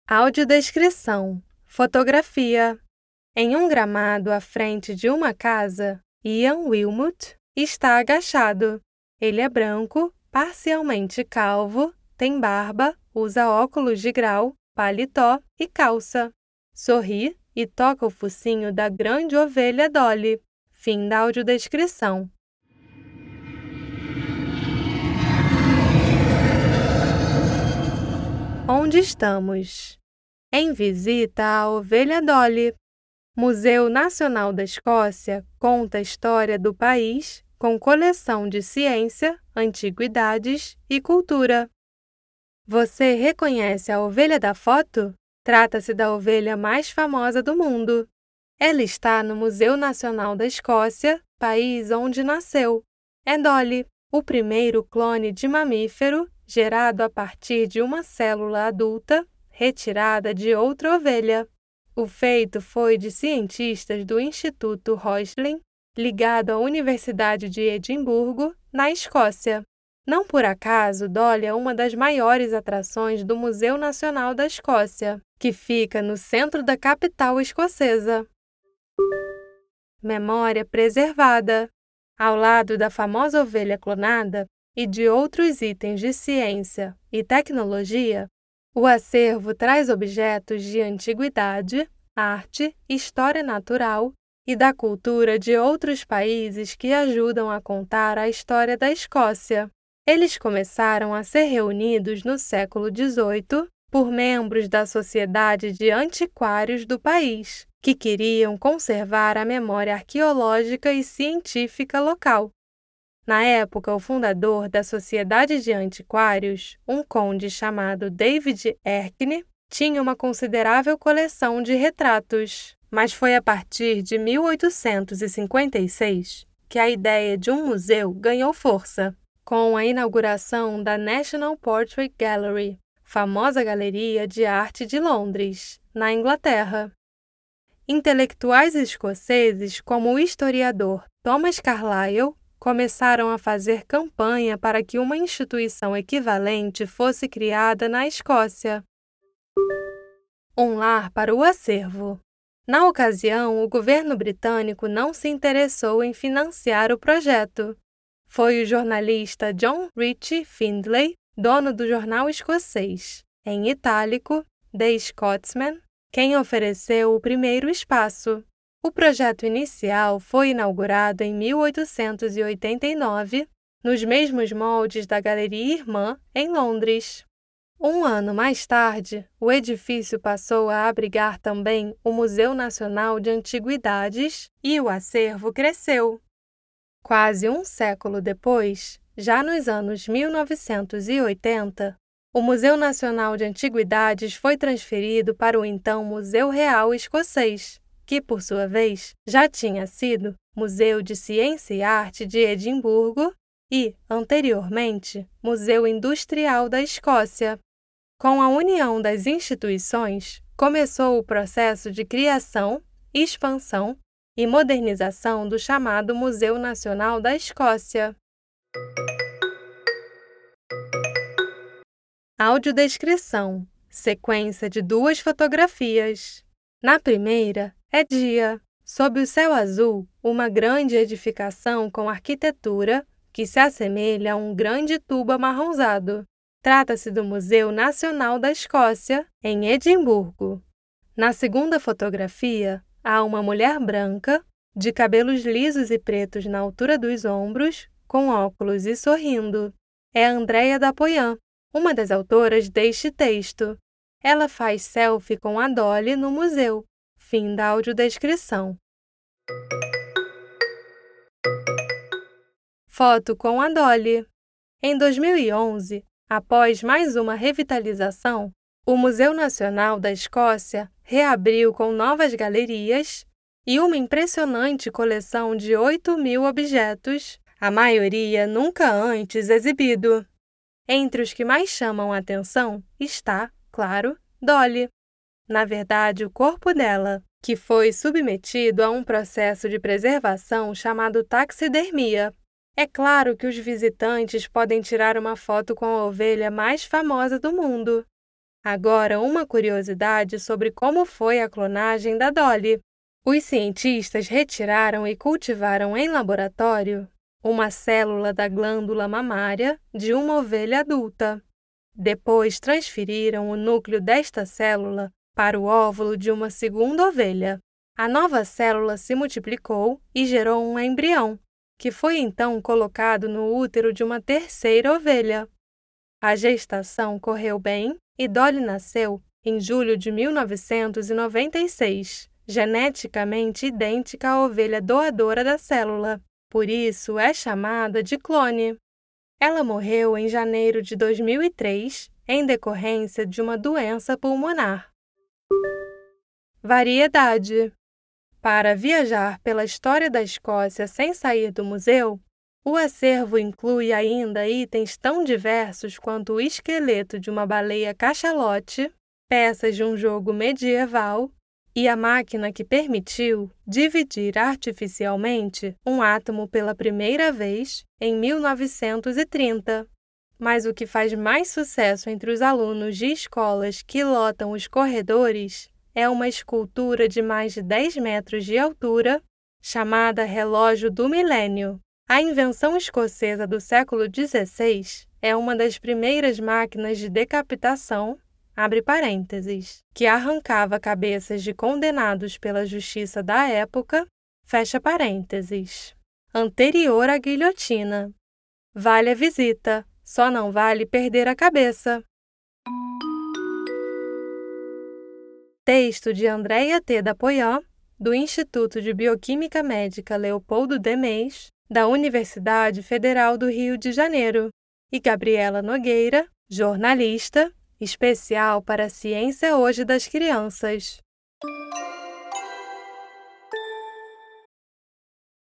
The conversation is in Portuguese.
Audiodescrição. Fotografia. Em um gramado à frente de uma casa, Ian Wilmut está agachado. Ele é branco, parcialmente calvo, tem barba, usa óculos de grau, paletó e calça. Sorri e toca o focinho da grande ovelha Dolly. Fim da audiodescrição. Onde estamos? Em visita à ovelha Dolly. Museu Nacional da Escócia conta a história do país com coleção de ciência, antiguidades e cultura. Você reconhece a ovelha da foto? Trata-se da ovelha mais famosa do mundo. Ela está no Museu Nacional da Escócia, país onde nasceu. É Dolly, o primeiro clone de mamífero gerado a partir de uma célula adulta retirada de outra ovelha. O feito foi de cientistas do Instituto Roslin, ligado à Universidade de Edimburgo, na Escócia. Não por acaso, Dolly é uma das maiores atrações do Museu Nacional da Escócia, que fica no centro da capital escocesa. Memória preservada. Ao lado da famosa ovelha clonada e de outros itens de ciência e tecnologia, o acervo traz objetos de antiguidade, arte, história natural e da cultura de outros países que ajudam a contar a história da Escócia. Eles começaram a ser reunidos no século XVIII por membros da Sociedade de Antiquários do país, que queriam conservar a memória arqueológica e científica local. Na época, o fundador da Sociedade de Antiquários, um conde chamado David Erskine, tinha uma considerável coleção de retratos, mas foi a partir de 1856 que a ideia de um museu ganhou força, com a inauguração da National Portrait Gallery, famosa galeria de arte de Londres, na Inglaterra. Intelectuais escoceses como o historiador Thomas Carlyle começaram a fazer campanha para que uma instituição equivalente fosse criada na Escócia. Um lar para o acervo. Na ocasião, o governo britânico não se interessou em financiar o projeto. Foi o jornalista John Ritchie Findlay, dono do jornal escocês, em itálico, The Scotsman, quem ofereceu o primeiro espaço. O projeto inicial foi inaugurado em 1889, nos mesmos moldes da Galeria Irmã, em Londres. Um ano mais tarde, o edifício passou a abrigar também o Museu Nacional de Antiguidades e o acervo cresceu. Quase um século depois, já nos anos 1980, o Museu Nacional de Antiguidades foi transferido para o então Museu Real Escocês, que, por sua vez, já tinha sido Museu de Ciência e Arte de Edimburgo e, anteriormente, Museu Industrial da Escócia. Com a união das instituições, começou o processo de criação, expansão e modernização do chamado Museu Nacional da Escócia. Audiodescrição. Sequência de 2 fotografias. Na primeira, é dia. Sob o céu azul, uma grande edificação com arquitetura que se assemelha a um grande tubo amarronzado. Trata-se do Museu Nacional da Escócia, em Edimburgo. Na segunda fotografia, há uma mulher branca, de cabelos lisos e pretos na altura dos ombros, com óculos e sorrindo. É Andrea Dapoian, uma das autoras deste texto. Ela faz selfie com a Dolly no museu. Fim da audiodescrição. Foto com a Dolly. Em 2011, após mais uma revitalização, o Museu Nacional da Escócia reabriu com novas galerias e uma impressionante coleção de 8.000 objetos, a maioria nunca antes exibido. Entre os que mais chamam a atenção está, claro, Dolly. Na verdade, o corpo dela, que foi submetido a um processo de preservação chamado taxidermia. É claro que os visitantes podem tirar uma foto com a ovelha mais famosa do mundo. Agora, uma curiosidade sobre como foi a clonagem da Dolly. Os cientistas retiraram e cultivaram em laboratório uma célula da glândula mamária de uma ovelha adulta. Depois, transferiram o núcleo desta célula para o óvulo de uma segunda ovelha. A nova célula se multiplicou e gerou um embrião, que foi então colocado no útero de uma terceira ovelha. A gestação correu bem e Dolly nasceu em julho de 1996, geneticamente idêntica à ovelha doadora da célula. Por isso, é chamada de clone. Ela morreu em janeiro de 2003, em decorrência de uma doença pulmonar. Variedade. Para viajar pela história da Escócia sem sair do museu, o acervo inclui ainda itens tão diversos quanto o esqueleto de uma baleia cachalote, peças de um jogo medieval e a máquina que permitiu dividir artificialmente um átomo pela primeira vez em 1930. Mas o que faz mais sucesso entre os alunos de escolas que lotam os corredores é uma escultura de mais de 10 metros de altura, chamada Relógio do Milênio. A invenção escocesa do século XVI é uma das primeiras máquinas de decapitação, abre parênteses, que arrancava cabeças de condenados pela justiça da época, fecha parênteses. Anterior à guilhotina. Vale a visita, só não vale perder a cabeça. Texto de Andréia T. Dapoian, do Instituto de Bioquímica Médica Leopoldo Demés, da Universidade Federal do Rio de Janeiro, e Gabriela Nogueira, jornalista, especial para a Ciência Hoje das Crianças.